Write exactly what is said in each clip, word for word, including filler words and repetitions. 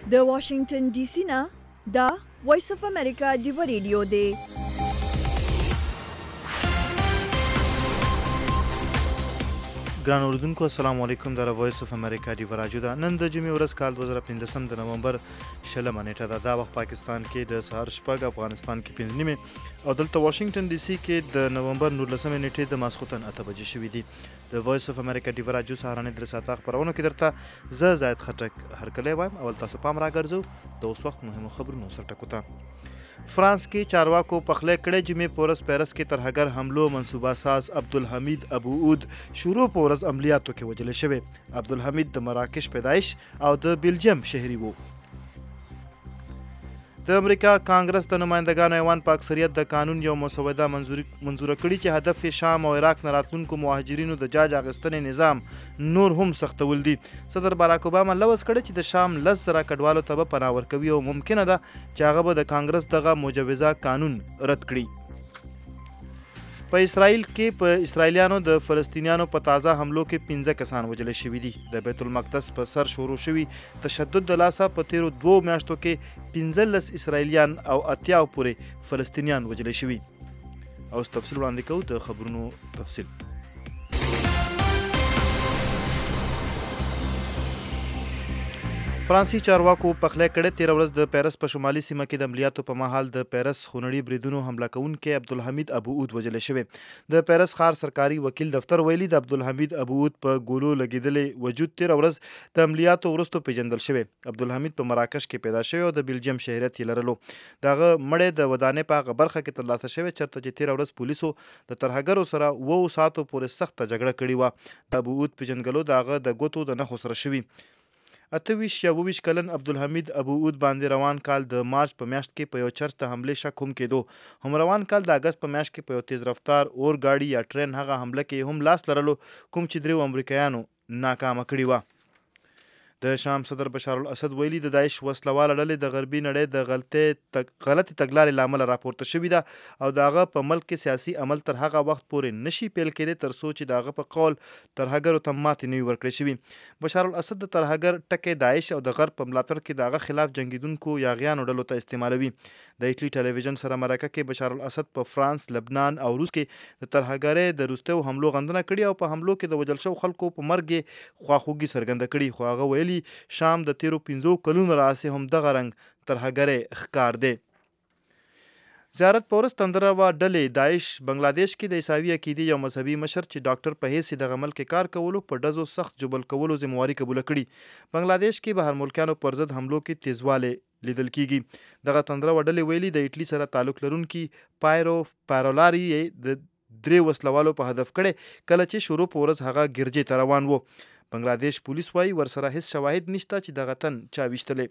د واشنگټن ډي سي نه دا وایس اف امریکا ډیو ریډیو دی. ګران اوردونکو السلام علیکم. د وایس اف امریکا ډیو راډیو ده. نن د جمعې ورځ کال دوه زره پنځم د نومبر شلمه نیټه ده. دا وخت پاکستان کې د سهار شپږ، افغانستان کې پنځه نیمې او دلته واشنگټن ډي سي کې د نومبر نولسمې نیټې د ماسخوتن اته بجې شوي دي. د وایس اف امریکا ډیو راډیو سهارنۍ درې ساعته خپرونو کې درته زه زاید خټک هرکلی وایم. اول تاسو پام راګرځو د اوس وخت مهمو خبرونو سر ټکو ته. فرانس کې چارواکو پخلی کړی جمعې په ورځ پیرس کې ترهګر حملو منصوبه ساز عبدالحمید ابوعود شروع په ورځ عملیاتو کې وژلی شوی. عبدالحمید د مراکش پیدایش او د بیلجیم شهري و. د امریکا کانګرس د نمایندګانو ایوان په اکثریت د قانون یو مسوده منظوره کړي چې هدف یې شام او عراق نه راتلونکو مهاجرینو د جاج اخیستنې نظام نور هم سختول دي. صدر باراک اوباما لوز کړی چې د شام لس زره کډوالو ته به پناه ورکوي او ممکنه ده چې هغه به د کانګرس دغه مجوزه قانون رد کړي. په اسرائیل کې په اسرائیلیانو د فلسطینیانو په تازه حملو کې پنځه کسان وژل شوي دي. د بیت المقدس په سر شروع شوي تشدد د لاسه په تیرو دوو میاشتو کې پنځلس اسرائیلیان او اتیاو پورې فلسطینیان وژل شوي. اوس تفصیل وړاندې کوو د خبرونو تفصیل. فرانسي چارواکو پخلی کړی تېره ورځ د پیرس په شمالي سیمه کې د عملیاتو په مهال د پیرس خونړي بریدونو حمله کوونکی عبدالحمید ابوعود وژلی شوی. د پیرس ښار سرکاري وکیل دفتر ویلي د عبدالحمید ابوعود په ګولو لګېدلی وجود تېره ورځ د عملیاتو وروسته پیژندل شوی. عبدالحمید په مراکش کې پیدا شوی او د بیلجیم شهریت یې لرلو. د هغه مړی د ودانۍ په هغه برخه کې ترلاسه شوی چېرته چې تېره ورځ پولیسو د ترهګرو سره اوو ساعتو پورې سخته جګړه کړې وه. د ابوعود پیژنګلو د هغه د ګوتو د نښو سره شوي. اته ویشت یا اوه ویشت کلن عبدالحمید ابوعود باندې روان کال د مارچ په میاشت کې په یو چرچ د حملې شک هم کېدو. هم روان کال د اګست په میاشت کې په یو تیز رفتار اور ګاډي یا ټرین هغه حمله کې هم لاس لرلو کوم چې دریو امریکایانو ناکامه کړي وه. د شام صدر بشار الاسد ویلي د داعش وسلواله ډلې د غربي نړۍ د غلطې غلطې تګلارې له امله راپورته شوې ده او د هغه په ملک کې سیاسي عمل تر هغه وخت پورې نشي پیل کېدی تر څو چې د هغه په قول ترهګرو ته ماتې نه وي ورکړې شوي. بشار الاسد د ترهګر ټکی داعش او د غرب په ملاتړ کې د هغه خلاف جنګیدونکو یاغیانو ډلو ته استعمالوي. د ایټلي ټلویزیون سره مرکه کې بشار الاسد په فرانس، لبنان او روس کې د ترهګرۍ د وروستیو حملو غندنه کړې او په حملو کې د وژل شوو خلکو په مرګ یې خواخوږي څرګنده کړې. خو هغه ویلي شام د تیرو پنځو کلونو راهیسې هم دغه رنګ ترهګرۍ ښکار دی. زیارت په ورځ تندروا ډلې داعش بنګلادیش کې د عیسوي عقیدې یو مذهبي مشر چې ډاکټر په حیث دغه ملک کار کولو په ډزو سخت جبل کولو ذمواري قبوله کړي. بنګلادیش کې بهر ملکیانو پر ضد حملو کې تیزوالی لیدل کیږي. دغه تندروا ډلې ویلي د ایټلي سره تعلق لرونکي پایرو پارولاري د درې وسلوالو په هدف کړي کله چې شروع په ورځ هغه ګرجې ته روان و. بنګلادیش پولیس وایي ورسره هیڅ شواهد نشته چې دغه تن چا ویشتلی.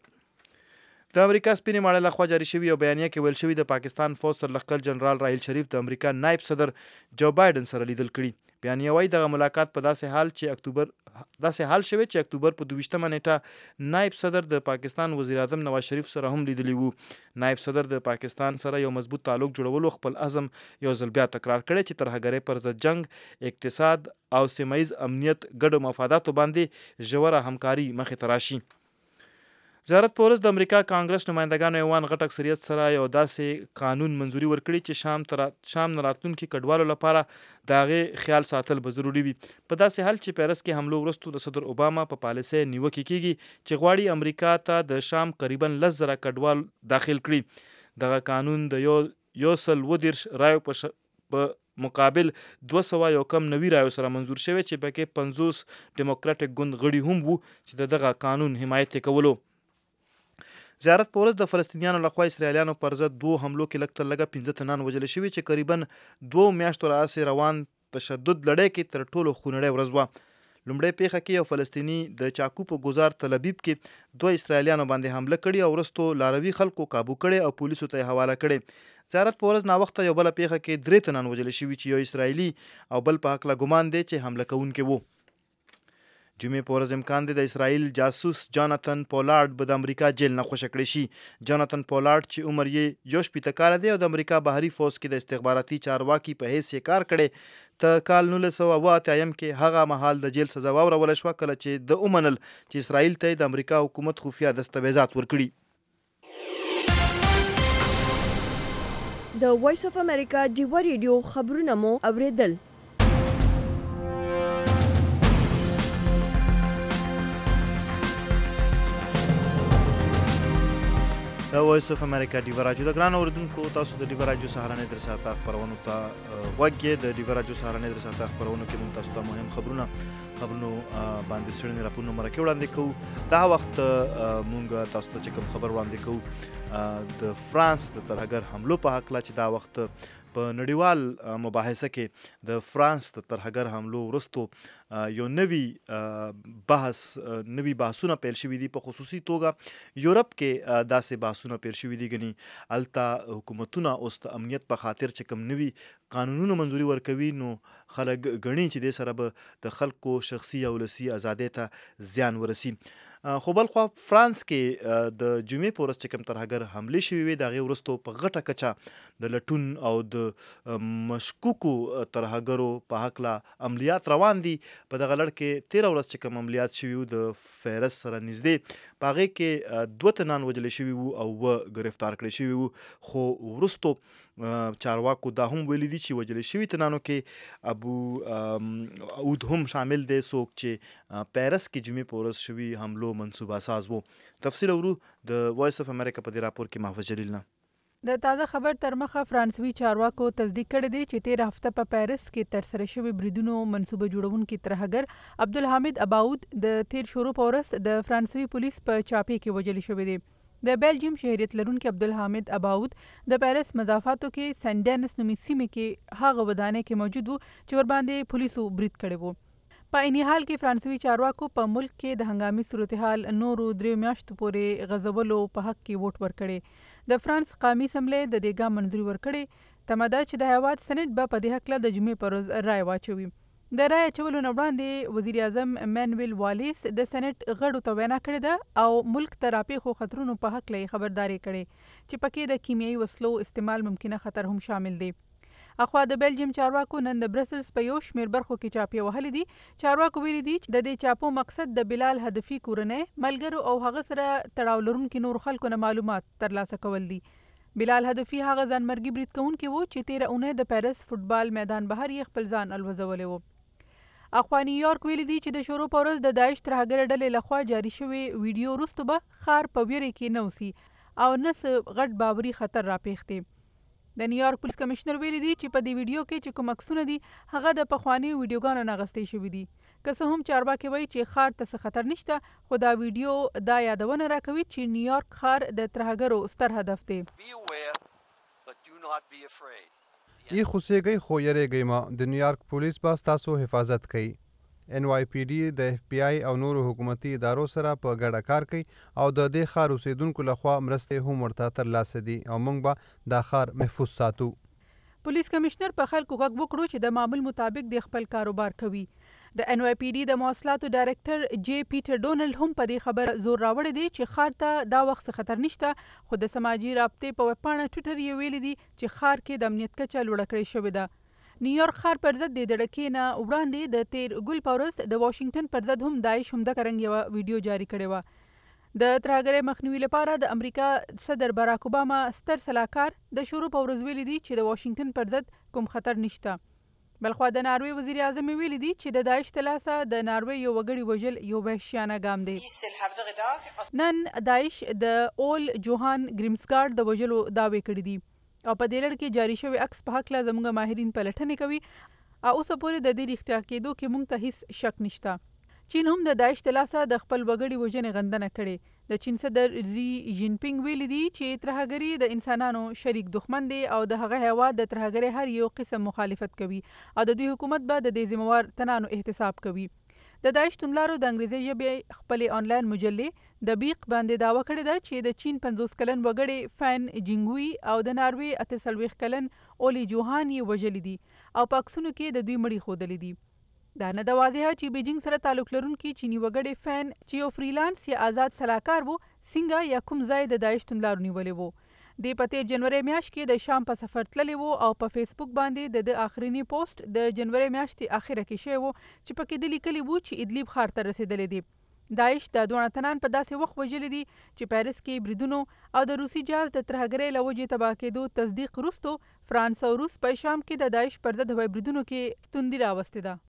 د امریکا سپینې ماڼۍ لخوا جاري شوي یو بیانیه کې ویل شوي د پاکستان فوج سرلښکر جنرال راحیل شریف د امریکا نایب صدر جو بایډن سره لیدل کړي. بیانیه وایي دغه ملاقات په داسې حال چې اکتوبر داسې حال شوی چې اکتوبر په دویشتمه نیټه نایب صدر د پاکستان وزیر اعظم نواز شریف سره هم لیدلی وو. نایب صدر د پاکستان سره یو مضبوط تعلق جوړولو خپل عزم یو ځل بیا تکرار کړی چې ترهګرۍ پر ضد جنگ، اقتصاد او سیمه ییز امنیت ګډو مفاداتو باندې ژوره همکاري مخې ته راشي. زیارت په ورځ د امریکا کانګرس نمایندګانو ایوان غټ اکثریت سره یو داسې قانون منظوري ورکړي چې شام تر شام نه راتلونکي کډوالو لپاره د هغې خیال ساتل به ضروري وي. په داسې حال چې پیرس کې حملو وروسته د صدر اوباما په پالیسۍ نیوکې کیږي چې غواړي امریکا ته د شام قریبا لس زره کډوال داخل کړي. دغه قانون د یو یو سل اووه دېرش رایو په په مقابل دوه سوه یو کم نوي رایو سره منظور شوی چې پکې پنځوس ډیموکراټیک ګوند غړي هم وو چې د دغه قانون حمایت یې کولو. زیارت په ورځ د فلسطینیانو لخوا اسرائیلیانو پر ضد دوو حملو کې لږ تر لږه پنځه تنان وژلي شوي چې قریبا دوو میاشتو راهیسې روان تشدد لړۍ کې تر ټولو خونړۍ ورځ وه. لومړۍ پیښه کې یو فلسطیني د چاقو په ګزار تل ابیب کې دوه اسرائیلیانو باندې حمله کړې او وروستو لاروي خلکو کابو کړي او پولیسو ته یې حواله کړي. زیارت په ورځ ناوخته یو بله پیښه کې درې تنان وژلي شوي چې یو اسرائیلي او بل په هکله ګمان دی چې حمله کوونکی و. جمعې په ورځ امکان دی د اسرائیل جاسوس جاناتن پولارډ به د امریکا جیل نه خوشی کړی شي. جاناتن پولارډ چې عمر یې یو شپېته کاله دی او د امریکا بهري فوج کې د استخباراتي چارواکي په حیث یې کار کړی ته کال نولس سوه اوه اتیایم کې هغه مهال د جیل سزا واوروله شوه کله چې د ومنل چې اسرائیل ته د امریکا حکومت خفیه دستاویزات ورکړي. د وایس اف امریکا ډیوه ریډیو خبرونه مو اوریدل. د وایس اف امریکا ډیوه راډیو د ګران اوریدونکو تاسو د ډیوه راډیو سهارنۍ در ساعته خپرونو ته غوږ یې. د ډیوه راډیو سهارنۍ در ساعته خپرونو کې موږ تاسو ته مهم خبرونه خبرونو باندې څېړنې راپورونه مرکې وړاندې کوو. دا وخت موږ تاسو ته چې کوم خبر وړاندې کوو د فرانس د ترهګر حملو په هکله چې دا وخت په نړیوال مباحثه کې د فرانس د ترهګر حملو وروستو یو نوی بحث نوی بحثونه پیل شوي دي. په خصوصي توګه یورپ کې داسې بحثونه پیل شوي دي. ګنې هلته حکومتونه اوس د امنیت په خاطر چې کوم نوي قانونونو منظوري ورکوي نو خلک ګڼي چې دې سره به د خلکو شخصي او ولسي ازادۍ ته زیان ورسي. خو بل خوا فرانس کې د جمعې په ورځ چې کوم ترهګر حملې شوي وي د هغې وروستو په غټه کچه د لټون او د مشکوکو ترهګرو په هکله عملیات روان دي. په دغه لړ کې تېره ورځ چې کوم عملیات شوي وو د فیرس سره نږدې په هغې کې دوه تنان وژلې شوي وو او اووه ګرفتار کړی شوي وو. خو وروستو چارواکو دا هم ویلي دي چې وژلې شوي تنانو کې ابو اود هم شامل دی څوک چې پیرس کې جمعې په ورځ شوي حملو منصوبه ساز وو. تفصیل اورو د وایس اف امریکا په دې راپور کې محفوظ جلیل نه. د تازه خبر تر مخه فرانسوي چارواکو تصدیق کړی دی چې تېره هفته په پیرس کې ترسره شوي بریدونو منصوبه جوړونکي ترهګر عبدالحمید اباود د تېر شروع په ورځ د فرانسوي پولیس په چاپې کې وژل شوی دی. د بیلجیم شهریت لرونکي عبدالحمید اباود د پیرس مضافاتو کې سنډینس نومي سیمې کې هغه ودانۍ کې موجود و چې ورباندې پولیسو برید کړی و. په عیني حال کې فرانسوي چارواکو په ملک کې د هنګامي صورتحال نورو دریو میاشتو پورې غځولو په حق کې ووټ ورکړی. د فرانس قومي اسمبلۍ د دې ګام منظوري ورکړې. تمه ده چې د هېواد سنټ به په دې هکله د جمعې په ورځ رایه واچوي. د رایې اچولو نه وړاندې وزیر اعظم مانویل والیس د سنټ غړو ته وینا کړې ده او ملک ته راپېښو خطرونو په هکله یې خبرداری کړې چې پکې د کیمیاوي وسلو استعمال ممکنه خطر هم شامل دی. اخوا د بیلجیم چارواکو نن د برسلز په یو شمېر برخو کې چاپې وهلې دي. چارواکو ویلي دي چې د دې چاپو مقصد د بلال هدفي کورنۍ ملګرو او هغه سره تړاو لرونکي نورو خلکو نه معلومات ترلاسه کول دي. بلال هدفي هغه ځانمرګي برید کوونکی و چې تېره اونۍ د پیرس فوټبال میدان بهر یې خپل ځان الوځولی و. اخوا نیویارک ویلي دي چې د شروع په ورځ د داعش ترهګر ډلې لخوا جاري شوې ویډیو وروسته به ښار په ویرې کې نه اوسي او نه څه غټ باوري خطر راپېښ دی. د نیویارک پولیس کمشنر ویلي دي چې په دې ویډیو کې چې کوم عکسونه دي هغه د پخوانیو ویډیوګانو نه اخیستل شوي دي. که څه هم چارواکي وایي چې ښار ته څه خطر نشته خو دا ویډیو دا یادونه راکوي چې نیویارک ښار د ترهګرو ستر هدف دی. ای خوسیږئ خو یریږئ ما. د نیویارک پولیس به ستاسو حفاظت کوي. ان واي پی ډي د اف بی آی او نورو حکومتي ادارو سره په ګډه کار کوي او د دې ښار اوسیدونکو لخوا مرستې هم ورته ترلاسه دي او موږ به دا ښار محفوظ ساتو. پولیس کمشنر په خلکو غږ وکړو چې د معمول مطابق د خپل کاروبار کوي. د ان واي پی ډي د مواصلاتو ډایرکټر جی پیټر ډونلډ هم په دې خبر زور راوړی دی چې ښار ته دا وخت خطر نشته خو د سماجي رابطې په ویبپاڼه ټویټر یې ویلي دي چې ښار کې د امنیت کچه لوړه کړې شوې ده. نیویارک ښار پر ضد د دړکې نه وړاندې د تیر ګل په ورځ د واشنګټن پر ضد هم داعش همدغه رنګ یوه ویډیو جاري کړې وه. د ترهګرۍ مخنیوي لپاره د امریکا صدر باراک اوباما ستر سلاکار د شروع په ورځ ویلي دي چې د واشنګټن پر ضد کوم خطر نشته. بلخوا د ناروې وزیر اعظم ویلي دي چې د داعش د لاسه د ناروې یو وګړي وژل یو وحشیانه ګام دی. نن داعش د اول جوهان ګریمسګارډ د وژلو دعوې کړي دي او په دې لړ کې جاري شوی عکس په هکله زموږ ماهرین پلټنې کوي او اوسه پورې د دې رښتیا کېدو کې موږ ته هیڅ شک نشته. چین هم د داعش د لاسه د خپل وګړي وژنې غندنه کړې. د چین صدر زی جین پینګ ویلي دي چې ترهګري د انسانانو شریک دښمن دی او د هغه هیواد د ترهګرۍ هر یو قسم مخالفت کوي او د دوی حکومت به د دې ذمہوار تنانو احتساب کوي. د داعش توندلارو د انګریزي ژبې خپلې آنلاین مجلې د بیق باندې دعوه کړې ده چې د چین پنځوس کلن وګړی فین جینګوي او د ناروې اته څلوېښت کلن اولی جوهان یې وژلي دي او په عکسونو کې د دوی مړي ښودلي دي. دا نه د واضحه چې بیجینګ سره تعلق لرونکي چینی وګړی فین چې یو فریلانس یا آزاد سلاکار وو څنګه یا کوم ځای د داعش توندلارو نیولی وو. د په تیر جنوري میاشت کې د شام په سفر تللی و او په فیسبوک باندې د د آخرینی پوسټ د جنوري میاشتې اخره کې شوی و چې پکې د لیکلي وو چې ادلیب ښار ته رسیدلی دی. داعش د دوه تنان په داسې وخت وژلي دي چې پیرس کې بریدونو او د روسي جهاز د ترهګرۍ له وجې تباه کېدو تصدیق وروستو فرانس او روس په شام کې د داعش پر ضد هوایي بریدونو کې ستوندي راوستې ده.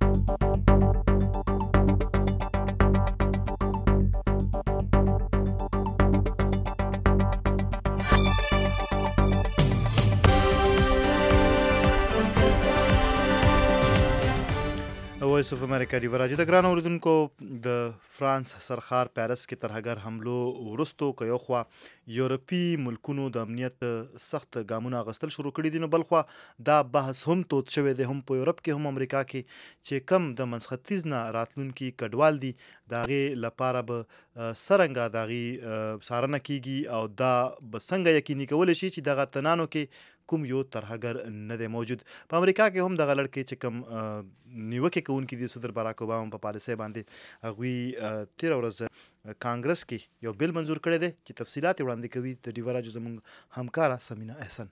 وایس اف امریکا دی وراجه د ګران اوریدونکو د فرانس سرخار پیرس کې ترهګر حملو ورستو که یو خوا یورپي ملکونو د امنیت سخت ګامونه اخیستل شروع کړي دي، نو بل خوا دا بحث هم تود شوی دی، هم په یورپ کې هم امریکا کې، چې کم د منځختیځ نه راتلونکي کډوال دي د هغې لپاره به څرنګه د هغې څارنه کیږي او دا به څنګه یقیني کولی شي چې دغه تنانو کې کوم یو ترهګر نه دی موجود. په امریکا کې هم دغه لړکې چې کوم نیوکې کوونکي دي صدر باراک اوباما په پالیسۍ باندې، هغوی تېره ورځ کانګرس کې یو بل منظور کړی دی چې تفصیلات یې وړاندې کوي د ډیوراجو زموږ همکاره سمینا احسن.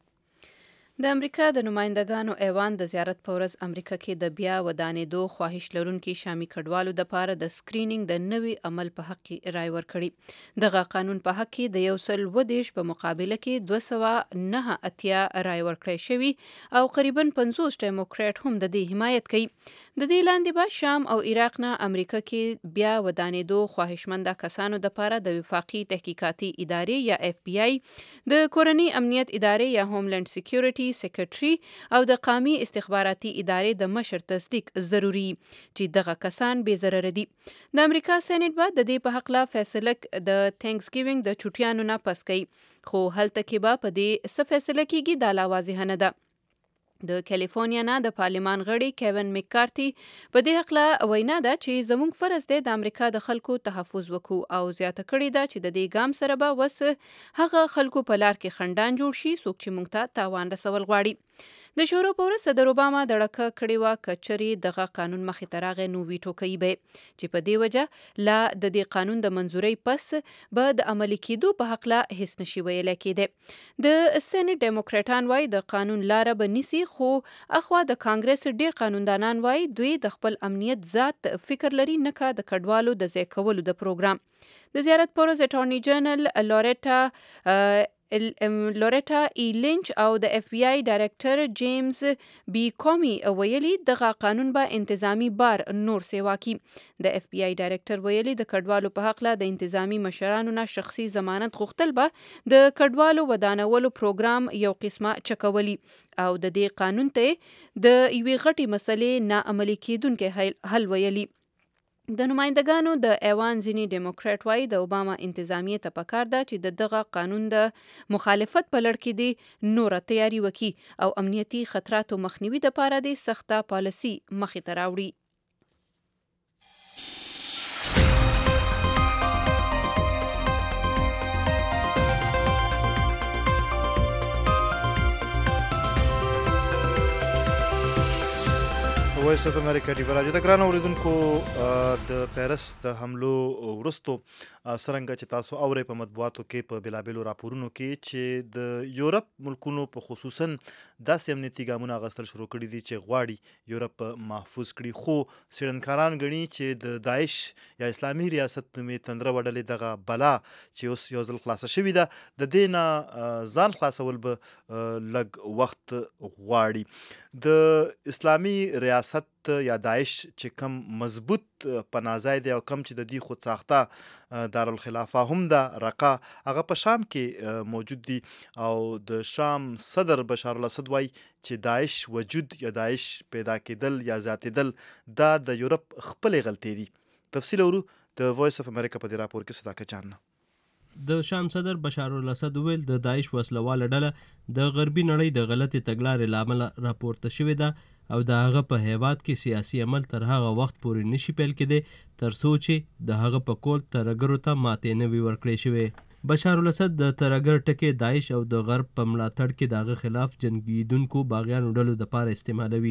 د امریکا د نمایندګانو ایوان د زیارت په ورځ امریکا کې د بیا ودانېدو خواهش لرونکي شامي کډوالو دپاره د سکرینینګ د نوي عمل په حق کې رای ورکړي. دغه قانون په حق کې د یو سل اووه دېرش په مقابله کې دوه سوه نهه اتیا رای ورکړی شوي او قریبا پنځوس ډیموکریټ هم د دې حمایت کوي. د دې لاندې به شام او عراق نه امریکا کې بیا ودانېدو خواهشمنده کسانو دپاره د وفاقي تحقیقاتي ادارې یا اف بی آی، د کورني امنیت ادارې یا هوملینډ سکیورټي سیکرټري او د قومي استخباراتي ادارې د مشر تصدیق ضروري چې دغه کسان بې ضرره دي. د امریکا سېنیټ به د دې په هکله فیصله د تھینکس ګیوینګ د چوټیانو نه پس کوي، خو هلته کې به په دې څه فیصله کیږي دا لا واضحه نه ده. د کالیفورنیا نه د پارلمان غړي کیون مکارتي په دې هکله وینا ده چې زموږ فرض دی د امریکا د خلکو تحفظ وکړو او زیاته کړې ده چې د دې ګام سره به وس هغه خلکو په لار کې خنډان جوړ شي څوک چې موږ ته تاوان رسول غواړي. د شورو په ورځ صدر اوباما دړکه کړې وه که چرې دغه قانون مخې ته راغی نو ویټو کوي به، چې په دې وجه لا د دې قانون د منظورۍ پس به د عملي کېدو په هکله هیڅ نشي ویلی کېدی. د سېنیټ ډیموکریټان وایي د قانون لاره به نیسي، خو اخوا د کانګرس ډیر قانوندانان وایي دوی د خپل امنیت ذات فکر لري نه که د کډوالو د ځای کولو د پروګرام. د زیارت په ورځ اټارني جنرال لوریټا لوریټا ای لینچ او د اف بی آی ډایرکټر جیمز بی کومی ویلي دغه قانون به انتظامی بار نور سیوا کی. د اف بی آی ډایرکټر ویلي د کډوالو په حق د انتظامی مشرانو نه شخصي ضمانت غوښتل به د کډوالو ودانولو پروګرام یو قسمه چکولی او د دې قانون ته د یوې غټي مسلې نه عملي کېدونکې حل ویلي. د نمایندګانو د ایوان ځینې ډیموکریټ وایي د اوباما انتظامیې ته پکار ده چې د دغه قانون د مخالفت په لړ کې دې نوره تیاری وکړي او امنیتي خطراتو مخنیوي دپاره دې سخته پالیسي مخې ته راوړي. وایس اف امریکا دی وراجه د ګران اوریدونکو د پیرس د حملو ورستو څرنګه چې تاسو اورئ په مطبوعاتو کې په بېلابېلو راپورونو کې چې د یورپ ملکونو په خصوصا داسې امنیتي ګامونه اخیستل شروع کړي دي چې غواړي یورپ محفوظ کړي، خو څېړنکاران ګڼي چې د داعش یا اسلامي ریاست نومې تندره وډلې دغه بلا چې اوس یو ځل خلاصه شوې ده د دې نه ځان خلاصول به لږ وخت غواړي. د اسلامي ریاست یا داعش چې کم مضبوط پناهځای دی او کم چې د دې خود ساخته دارالخلافه هم ده رقه هغه په شام کې موجود دي او د شام صدر بشار الاسد وایي چې داعش وجود یا داعش پیدا کېدل یا زیاتېدل دا د یورپ خپلې غلطۍ دي. تفصیل اورو د وایس اف امریکا په دې راپور کې صداقت جان. د شام صدر بشار الاسد ویل د داعش وسلواله ډله د غربي نړۍ د غلطې تګلارې له امله راپورته شوې ده او د هغه په هیواد کې سیاسي عمل تر هغه وخت پورې نشي پیل کېدی تر څو چې د هغه په کول ترهګرو ته ماتې نه وي ورکړې شوې. بشار الاسد د ترهګر ټکي داعش او د غرب په ملاتړ کې د هغه خلاف جنګېدونکو باغیانو ډلو دپاره استعمالوي.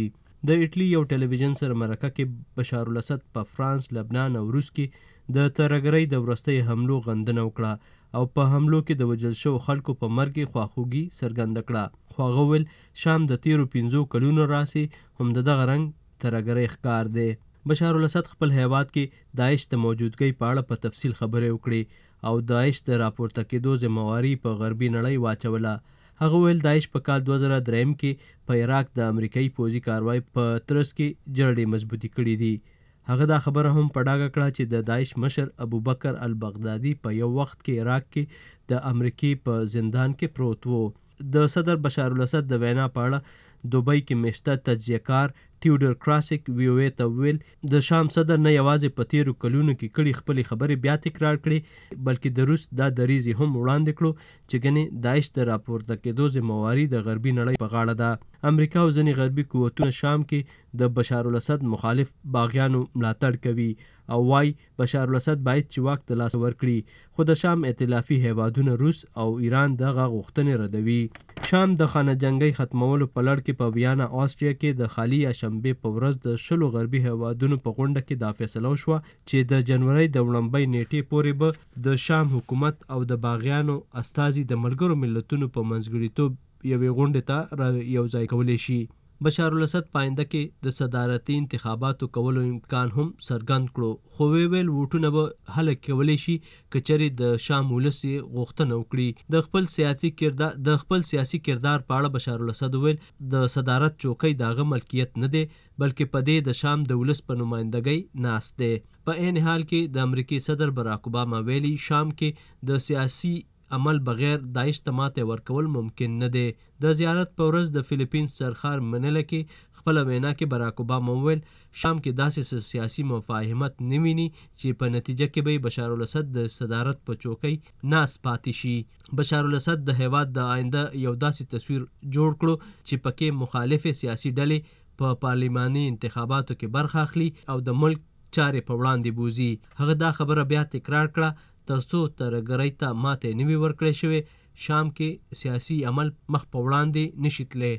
د ایټلی یو ټلویزیون سره مرکه کې بشار الاسد په فرانس، لبنان او روس کې د ترهګرۍ د وروستیو حملو غندنه وکړه او په حملو کې د وژل شوو خلکو په مرګ یې خواخوږي څرګنده کړه، خو هغه ویل شام د تیرو پنځو کلونو راسې هم د دغه رنګ ترهګرۍ ښکار دی. بشار الاسد خپل هیواد کې داعش د موجودګۍ په اړه په تفصیل خبرې وکړې او داعش د راپورته کېدو ذمهواري په غربي نړۍ واچوله. هغه ویل داعش په کال دوه زره دریم کې په عراق د امریکایي پوځي کاروای په ترڅ کې جرړې مضبوطې کړي دي. هغه دا خبره هم په ډاګه کړه چې د داعش مشر ابوبکر البغدادي په یو وخت کې عراق کې د امریکې په زندان کې پروت و. د صدر بشار الاسد د وینا په اړه دوبۍ کې میشته تجزیه کار ټیوډر کراسک وی او ای ته ویل د شام صدر نه یوازې په تیرو کلونو کې کړي خپلې خبرې بیا تکرار کړي بلکې د روس دا دریځ هم وړاندې کړو چې ګنې داعش د راپورته کېدو ذمهواري د غربي نړۍ په غاړه ده. امریکا او ځینې غربي قوتونه شام کې د بشار الاسد مخالف باغیانو ملاتړ کوي او وايي بشار الاسد باید چې واک ته لاس ورکړي، خو د شام ائتلافي هیوادونه روس او ایران دغه غوښتنې ردوي. شام د خانه جنګۍ ختمولو په لړ کې په ویانا آسټریا کې د خالي یا شنبې په ورځ د شلو غربي هیوادونو په غونډه کې دا فیصله وشوه چې د جنوري د وړاندې نیټې پورې به د شام حکومت او د باغیانو استازي د ملګرو ملتونو په منځګړیتوب یوې غونډې ته را یوځای کولی شي. بشار الاسد پاینده کې د صدارتي انتخاباتو کولو امکان هم څرګند کړو، خو وی ویل ووټونه به هله کولی شي که چېرې د شام ولس یې غوښتنه وکړي. د خپل سیاسي کردار د خپل سیاسي کردار په اړه بشار الاسد ویل د صدارت چوکۍ د هغه ملکیت نه دی بلکې په دې د شام د ولس په نمایندګۍ ناست دی. په عین حال کې د امریکې صدر باراک اوباما ویلي شام کې د سیاسي عمل بغیر داعش ته ماته ورکول ممکن نه دی. د زیارت په ورځ د فلیپینز سرخار منله کې خپل وینا کې باراک اوباما وویل شام کې داسې سیاسي مفاهمت نه ویني چې په نتیجه کې به بشار الاسد د صدارت په چوکۍ ناست پاتې شي. بشار الاسد د هیواد د آینده یو داسې تصویر جوړ کړو چې پکې مخالفې سیاسي ډلې په پارلماني انتخاباتو کې برخه اخلي او د ملک چارې په وړاندې بوزي. هغه دا خبره بیا تکرار کړه ترڅو ترهګرۍ ته ماته نه وي ورکړی شوې شام کې سیاسي عمل مخ په وړاندې نشي تللی.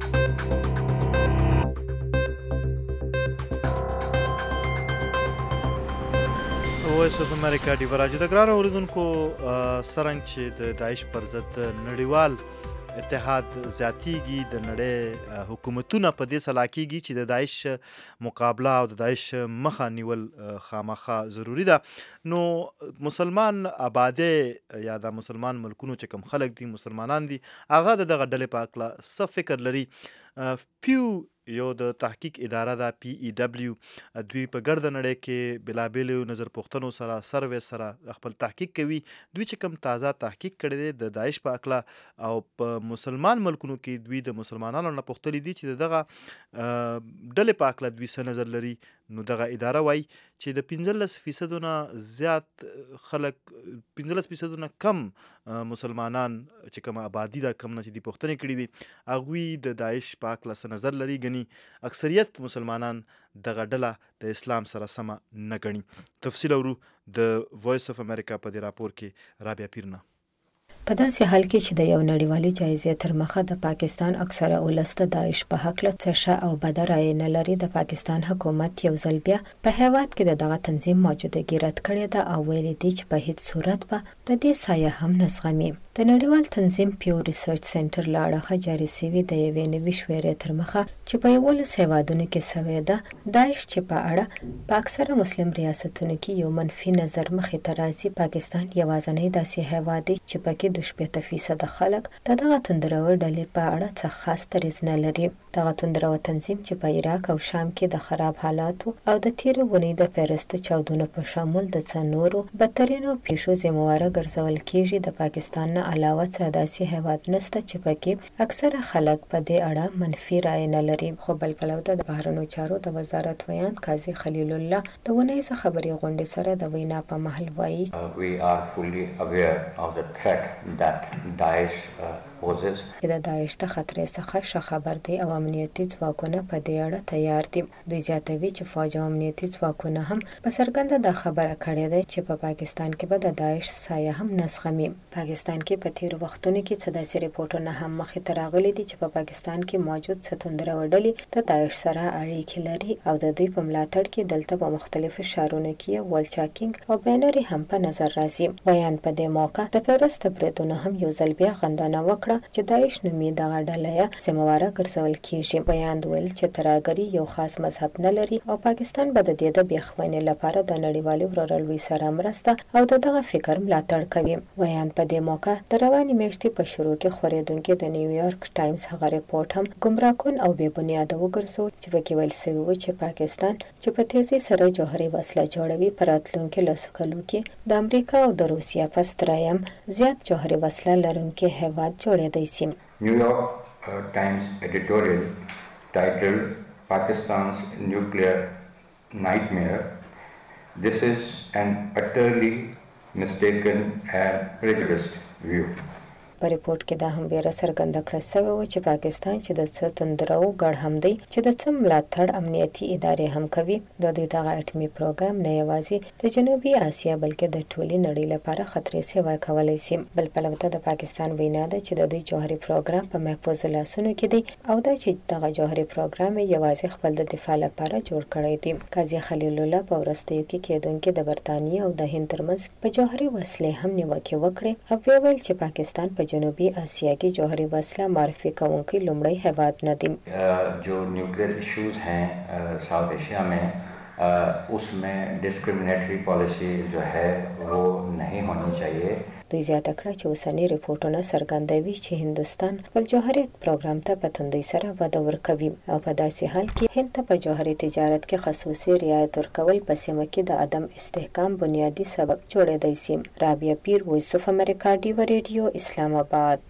وایس اف امریکا ډیو راجو د ګرانو اوریدونکو څرنګه چې د داعش پر ضد نړیوال اتحاد زیاتیږي د نړۍ حکومتونه په دې سلا کېږي چې د داعش مقابله او د داعش مخه نیول خامخا ضروری ده. نو مسلمان آبادی یا د مسلمان ملکونو چې کوم خلک دي مسلمانان دي هغه د دغه ډلې په هکله څه فکر لري. پیو یو د تحقیق اداره ده پی ای ډبلیو دوی په ګرده نړۍ کې بېلابېلو نظر پوښتنو سره سروې سره خپل تحقیق کوي. دوی چې کوم تازه تحقیق کړی دی د داعش په هکله او په مسلمان ملکونو کې دوی د مسلمانانو نه پوښتلي دي چې د دغه ډلې په هکله دوی څه نظر لري. نو دغه اداره وایي چې د پنځلس فیصدو نه زیات خلک پنځلس فیصدو نه کم مسلمانان چې کوم آبادي ده کم نه چې دي پوښتنې کړي وي هغوی د داعش په هکله څه نظر لري. ګني اکثریت مسلمانان دغه ډله د اسلام سره سمه نه ګڼي. تفصیل اورو د وایس اف امریکا په دې راپور کې رابعه پیرنا. په داسې حال کې چې د یو نړیوالي جایزې تر مخه د پاکستان اکثره ولس د داعش په هکله څه ښه او بده رایې نه لري، د پاکستان حکومت یو ځل بیا په هیواد کې د دغه تنظیم موجودګي رد کړې ده او ویلي دي چې په هیڅ صورت به د دې سایه هم نه زغمي. د نړیوال تنظیم پیو ریسرچ سنټر له اړخه جاري سوي د یوې نوي شمېرې تر مخه چې په یولس هیوادونو کې سوې ده داعش چې په اړه په اکثره مسلم ریاستونو کې یو منفي نظر مخې ته راځي. پاکستان یوازینی داسې هیواد دی چې پکې د شپېته فیصده خلک د دغه توندرو ډلې په اړه څه خاص دریځ نه لري. دغه توندرو تنظیم چې په عراق او شام کې د خراب حالاتو او د تیرې اونۍ د پیرسته چاودنو په شامل د څه نورو بدترینو پیښو ذمهواره ګرځول کېږي. د پاکستان نه علاوه څه داسې هیواد نشته چې پکې اکثره خلک په دې اړه منفي رایې نه لري. خو بل پلو ته د بهرنیو چارو د وزارت ویاند قاضي خلیل الله د اونیزه خبري غونډې سره د وینا په محل وایي We are fully aware of the threat that Daesh uh, poses. د داعش د خطرې څخه ښه خبر دی او امنیتي ځواکونه په دې اړه تیار دي. دوی زیاتوي چې فوج او امنیتي ځواکونه هم په څرګنده دا خبره کړې ده چې په پاکستان کې به د داعش سایه هم نسخمي. پاکستان کې په تیر وختونو کې څه داسې ریپورټونه هم مخې ته راغلي دي چې په پاکستان کې موجود څه توندره وډلې د داعش سره اړیکې لري او د دوی په ملاتړ کې دلته په مختلفو ښارونو کې ولچاکینګ او بینري هم په نظر راځي. ویان په دې موقع د پیرس د بریدونو هم یو ځل بیا غندنه وکړه چې داعش نومي دغه ډله یې ذمهواره ګرځول کیږي. بیان ویل چې ترهګري یو خاص مذهب نه لري او پاکستان به د دې د بیاخوانۍ لپاره د نړیوالې ورورولۍ سره مرسته او د دغه فکر ملاتړ کوي. بیان په دې موقع د روانې میاشتې په شروع کې خورېدونکي د نیویارک ټایمز هغه ریپورټ هم ګمراهکن او بې بنیاده وګرځول چې پکې ویل سوي و چې پاکستان چې په تیزۍ سره جوهري وسله جوړوي په راتلونکي لسو کلو کې د امریکا او د روسیا پس دریم زیات جوهري وسله لرونکي هیواد جوړېدای شي. New York uh, Times editorial titled Pakistan's Nuclear Nightmare. This is an utterly mistaken and prejudiced view. په ریپورت کې دا هم ویره څرګنده کړه شوې وه چې پاکستان چې د څه توندرو ګډ هم دی چې د څه ملاتړ امنیتي ادارې هم کوي د دوی دغه اټومي پروګرام نه یوازې د جنوبي اسیا بلکې د ټولې نړۍ لپاره خطرې سي ورکولی سي. بل پلوه ته د پاکستان وینا ده چې د دوی جوهري پروګرام په محفوظ لاسونو کې دی او دا چې دغه جوهري پروګرام یوازې خپل د دفاع لپاره جوړ کړی دی. قاضي خلیل الله په وروستیو کې کېدونکي د برتانیې او د هند ترمنځ په جوهري وسلې هم نیوکې وکړې او ویل چې پاکستان په جنوبی آسیا کی جوہری وسلہ معرفی کونکی لمڑی حیوات ندیم. جو نیوکلیر ایشوز ہیں ساؤتھ ایشیا میں اس میں ڈسکریمنیٹری پالیسی جو ہے وہ نہیں ہونی چاہیے. دوی زیاته کړه چې اوسنی ریپورټونه څرګندوي چې هندوستان خپل جوهري پروګرام ته په تندۍ سره وده ورکوي او په داسې حال کې هند ته په جوهري تجارت کې خصوصي رعایت ورکول په سیمه کې د عدم استحکام بنیادی سبب جوړېدای شي. رابعه پیر، وایس اف امریکا، ډیو ریډیو، اسلام آباد.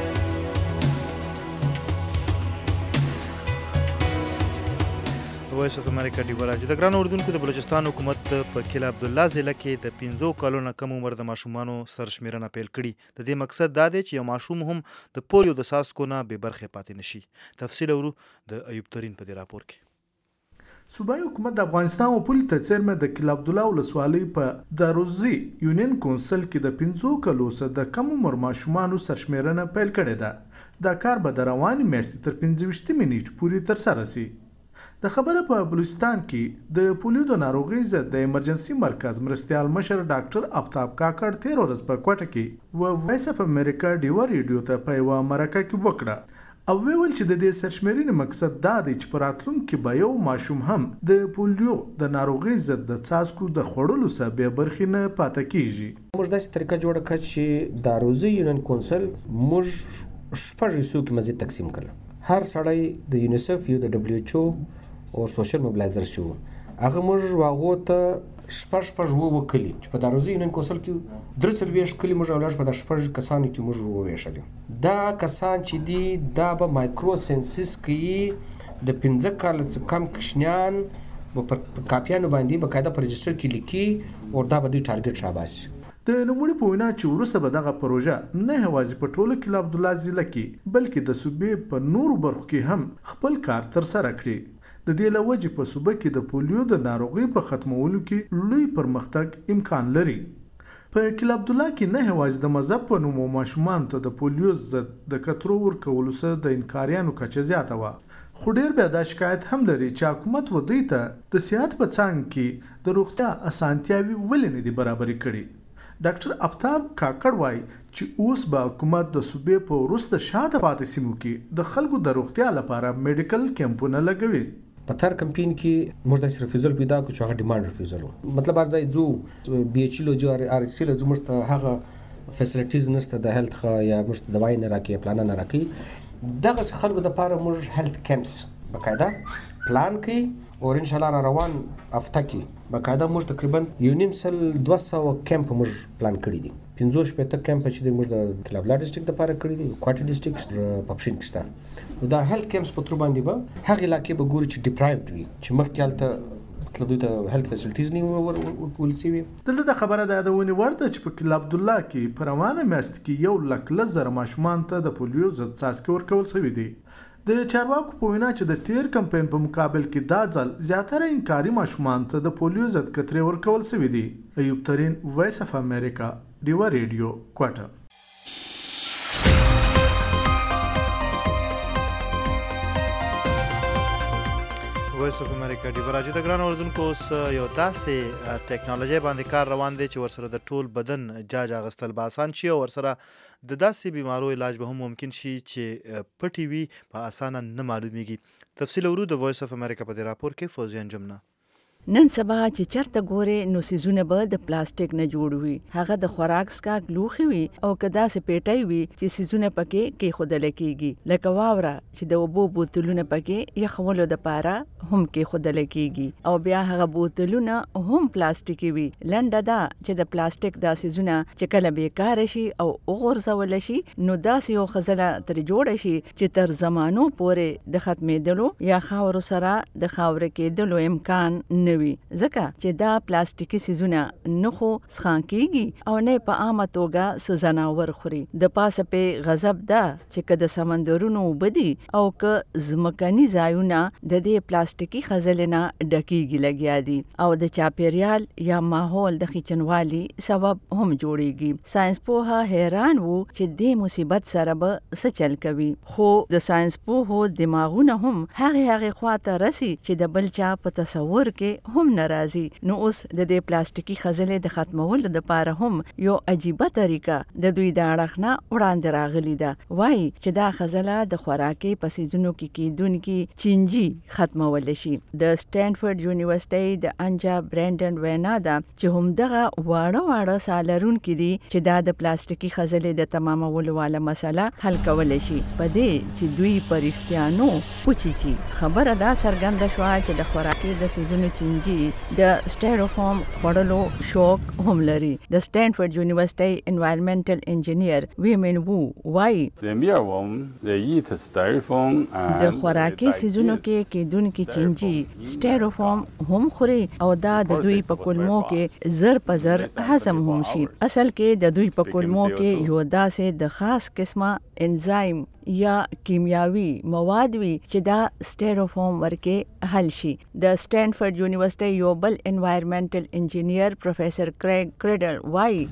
وایس اف امریکا ډیو راځي. د ګران اردوونکو د بلوچستان حکومت په کله عبدالله ضلع کې د پنځو کالو نه کم عمر د ماشومانو سرشمیرنه پیل کړي. د دې مقصد دا دی چې یو ماشوم هم د پولیو د څاڅکو نه بې برخې پاتې نشي. تفصیل اورو د ایوب ترین په دې راپور کې. صوبایي حکومت د افغانستان او پولي ته څیرمه د کله عبدالله ولسوالۍ په داروزي یونین کونسل کې د پنځو کالو څخه د کم عمر ماشومانو سرشمیرنه پیل کړې ده. دا کار به د روانې میاشتې تر پنځه ویشتمې نیټې پورې ترسره شي. د خبره په بلوچستان کې د پولیو د ناروغۍ ضد د ایمرجنسي مرکز مرستیال مشر ډاکټر آفتاب کاکړ تیر ورځ په کوټه کې و وایس اف امریکا ډیو ریډیو ته په یوه مرکه کې وکړه او ویل چې د دې سرشمیرنې مقصد دا دی چې په راتلونکي کې به یو ماشوم هم د پولیو د ناروغۍ ضد د څاڅکو د خوړلو څخه بې برخې نه پاتې کیږي. موږ داسې طریقه جوړه کړه چې داروزي یونین کونسل موږ شپږ حصو کې مزید تقسیم کړل. هر سړی د یونیسف یو د دبلیو ایچ او او سوشل موبلایزر شو هغه موږ واغو ته شپږ شپږ وو وکړي چې په داروزي یونین کونسل کې درې څلوېښت کلي موږ اولاد په د شپږ کسانو کې موږ وویشلو. دا کسان چې دي دا به مایکرو سنسس کوي د پنځه کاله څخه کم کوچنیان به په کاپیانو باندې باقاعده په رجسټر کې لیکي او دا به دوی ټارګټ راباسي. د نوموړي په وینا چې وروسته به دغه پروژه نه یوازې په ټوله کله عبدالله ضلع کې بلکې د صوبې په نورو برخو کې هم خپل کار ترسره کړي. د دې له وجې په صوبه کې د پولیو د ناروغۍ په ختمولو کې لوی پرمختګ امکان لري. په کله عبدالله کې نه یوازې د مذهب په نوم ماشومانو ته د پولیو ضد د کترو ورکولو سره د انکاریانو کچه زیاته وه، خو ډېر بیا دا شکایت هم لري چې حکومت و دوی ته د صحت په څانګه کې د روغتیا اسانتیاوې ولې نه دي برابرې کړي. ډاکټر آفتاب کاکړ وایي چې اوس به حکومت د صوبې په وروسته شاته پاتې سیمو کې د خلکو د روغتیا لپاره میډیکل کیمپونه لګوي. په تر کمپین کې موږ د ریفیوزل پیدا کړو چې هغه ډیماند ریفیوزل و. مطلب ارزای جو بي ایچ لو جو ار ایچ لو موږ ته هغه فیسیلیټیز نشته د هیلث خا یا موږ ته دوايي نه راکې پلان نه راکې. دغه خلکو د لپاره موږ هیلث کیمپس باقاعده پلان کړي او ان شاء الله را روان هفته کې باقاعده موږ تقریبا یو نیم سل دوه سوه کیمپ موږ پلان کړي دي. پنځه شپېته کیمپ چې موږ د کلابلا ډسټریکټ لپاره کړي دي، کوټه ډسټریکټ په پښین کې شته. دا هیلث کیمپس په تر باندې به هغه علاقې به ګوري چې ډیپرایوډ وي چې مخکې هلته مطلب دوی ته هیلث فیسیلیټیز نه ورکول شوي. دلته د خبره د یادونې وړ ده چې په کلي عبدالله کې په روانه میاشت کې یو لک لس زره ماشومانو ته د پولیو ضد څاڅکي ورکول شوي دي. د چارواکو په وینا چې د تیر کمپاین په مقابل کې دا ځل زیاتره انکاري ماشومانو ته د پولیو ضد کترې ورکول شوي دي. ایوب ترین، وایس اف امریکا، ډیوا ریډیو، کوټه. وایس اف امریکا ډیوا راجو د ګران اردوونکو اوس یو داسې ټیکنالوژي باندې کار روان دی چې ورسره د ټول بدن جاج اغستل به اسان شي او ورسره د داسې بیمارو علاج به هم ممکن شي چې پټي وي په اسانه نه معلومیږي. تفصیل ورو د وایس اف امریکا په دې راپور کې فوزیان جمنه. نن سبا چې چرته ګوره نو سيزونه به د پلاستیک نه جوړ وي، هغه د خوراک سکاک لوخي وي او کدا سه پیټي وي چې سيزونه پکې کې خودل کېږي، لکه واوره چې د وبو بوتلونه پکې یخولو د پاره هم کې خودل کېږي او بیا هغه بوتلونه هم پلاستیکي وي. لنډه دا چې د پلاستیک د سيزونه چې کله بیکار شي او وغورځول شي نو داسې یو خزله تر جوړ شي چې تر زمانو پورې د ختمېدلو یا خاور سره د خاور کېدلو امکان نه وي، ځکه چې دا پلاستیکي سيزونه نه خو سخان کېږي او نه په عامه توګه څه ځناور خوري. د پاسه په غضب ده چې که د سمندرونو بدی او که ځمکني ځایونه د دې پلاستیکي خزلې نه ډکېږي لګیا دي او د چاپیریال یا ماحول د خیچنوالي سبب هم جوړیږي. ساينس پوها حیران وو چې دې مصیبت سره به څه چل کوي، خو د ساينس پوهو دماغونه هم هغه هغه خواته رسی چې د بل چا په تصور کې هم ناراضي. نو اوس د دې پلاستیکي خزلې د ختمولو لپاره هم یو عجیبه طریقه د دوی د اړخنه وړاندې راغلی ده. وایي چې دا خزله د خوراکي پسیزونو کې کېدونکي چینجی ختمول شي. د سټینفورد یونیورسيټي د انجا برانډن وینا ده چې هم دغه واړه واړه سالرون کې دي چې دا د پلاستیکي خزلې د تمامولو والا مسله حل کول شي. په دې چې دوی په رښتیانو پوچی چی خبره دا څرګنده شوه چې د خوراکي د سيزونو چینجی د سټایروفوم خوړلو شوق هم لري. د سټینفورد یونیورسيټي انوایرنمنټل انجینیر ویمن وو وایي د خوراکي سيزونو کې کېدونکي چینجی سټایروفوم هم خوري او دا د دوی په کولمو کې زر په زر هضم هم شي. اصل کې د دوی په کولمو کې یو داسې د خاص قسمه انزایم یا کیمیاوي مواد وي چې دا سټایروفوم ورکه حل شي. د سټینفورد یونیورسيټي یو بل انوایرنمنټل انجینیر پروفیسر کریګ کریډل وایي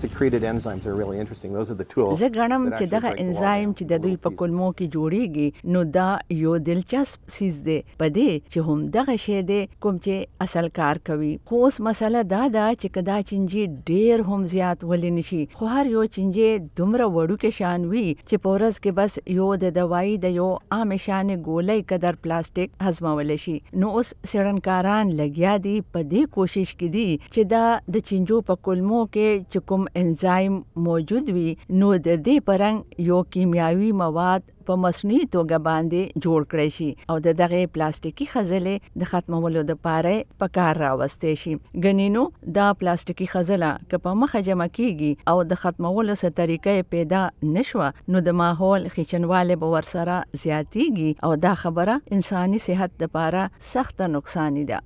زه ګڼم چې دغه انزایم چې د دوی په کولمو کې جوړیږي نو دا یو دلچسپ سیز دی په دې چې هم دغه شی دی کوم چې اصل کار کوي. خو اوس مسله دا ده چې کدا چینجی ډیر هم زیات ولې نشي، خو هر یو چینجی دومره وړو کې شان وي چې په ورځ کې بس یو د دوايي د یو عام شان ګولۍ قدر پلاستیک هضمول شي. نو اوس سړنکاران لګیا دي په دې کوشش کې دي چې دا د چینجو په کولمو کې چې کوم انزایم موجود وي نو د دې پرنګ یو کیمیاوي مواد په مصنوعي توګه باندې جوړ کړی شي او د دغه پلاستیکي خزلې د ختمولو لپاره په کار راوستي شي. غنینو دا پلاستیکي خزله که په مخه جمع کیږي او د ختمولو څه طریقې پیدا نشوه نو د ماحول خیچنواله به ورسره زیاتیږي او دا خبره انساني صحت لپاره سخت نقصان ده.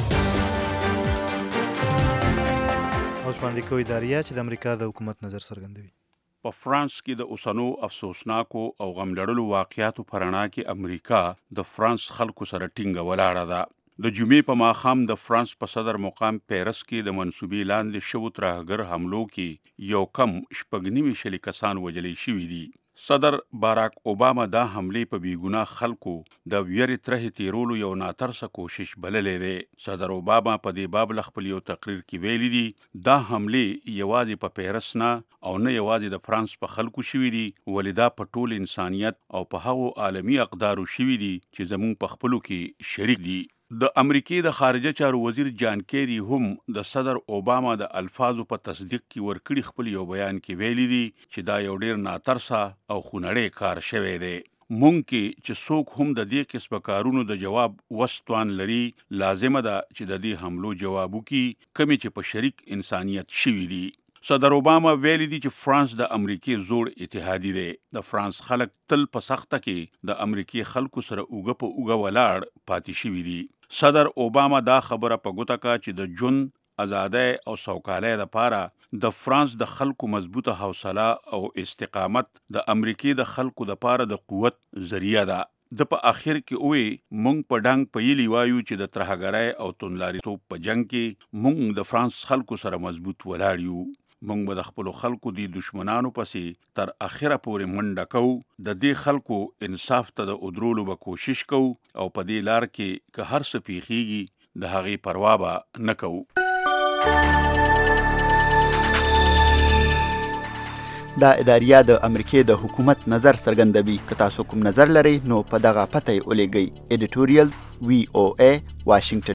اوس باندې کوي داریا چې د امریکا د حکومت نظر څرګندوي. په فرانس کې د اوسنو افسوسناکو او غم لړلو واقعیاتو په رڼا کې امریکا د فرانس خلکو سره ټینګه ولاړه ده. د جمعې په ماښام د فرانس په صدر مقام پیرس کې د منسوبې لاندې شوو ترهګر حملو کې یو کم شپږ نیمې شلې کسان وژلي شوي دي. صدر باراک اوباما دا حملې په بیګناه خلکو د ویرې ترهې تیرولو یو ناترسه کوشش بللی دی. صدر اوباما په دې باب له خپل یو تقریر کې ویلي دي دا حملې یوازې په پیرس نه او نه یوازې د فرانس په خلکو شوي دي ولې دا په ټول انسانیت او په هغو عالمي اقدارو شوي دي چې زموږ په خپلو کې شریک دي. د امریکې د خارجه چارو وزیر جان کیری هم د صدر اوباما د الفاظو په تصدیق کې ورکړي خپل یو بیان کې ویلي دي چې دا یو ډیر ناترسه او خونړی کار شوی دی. مونږ کې چې څوک هم د دې قسمه کارونو د جواب وستوان لري لازمه ده چې د دې حملو جواب وکړي کمې چې په شریک انسانیت شوي دي. صدر اوباما ویلي دي چې فرانس د امریکې زوړ اتحادی دی. د فرانس خلک تل په سخته کې د امریکې خلکو سره اوږه په اوږه ولاړ پاتې شوي دي. صدر اوباما دا خبره په ګوته کا چې د جون ازادۍ او سوکالۍ لپاره د فرانس د خلکو مضبوطه حوصله او استقامت د امریکای د خلکو لپاره د قوت ذریعہ ده. د په اخر کې وې مونږ په ډنګ پیلی وایو چې د ترهګرۍ او توندلاریتوب په جنگ کې مونږ د فرانس خلکو سره مضبوط ولاړ یو. مونږ به د خپل خلکو د دشمنانو پسې تر اخره پورې منډه کوو. د دې خلکو انصاف ته د ادرولو به کوشش کوو او په دې لار کې که هر څه پیښیږي د هغې پروا به نه کوو. دا اداریه د امریکای د حکومت نظر څرګندوي. که تاسو کوم نظر لرئ نو په دغه پته یې ولیږئ. ایډیټوریال وی او ای واشنگټن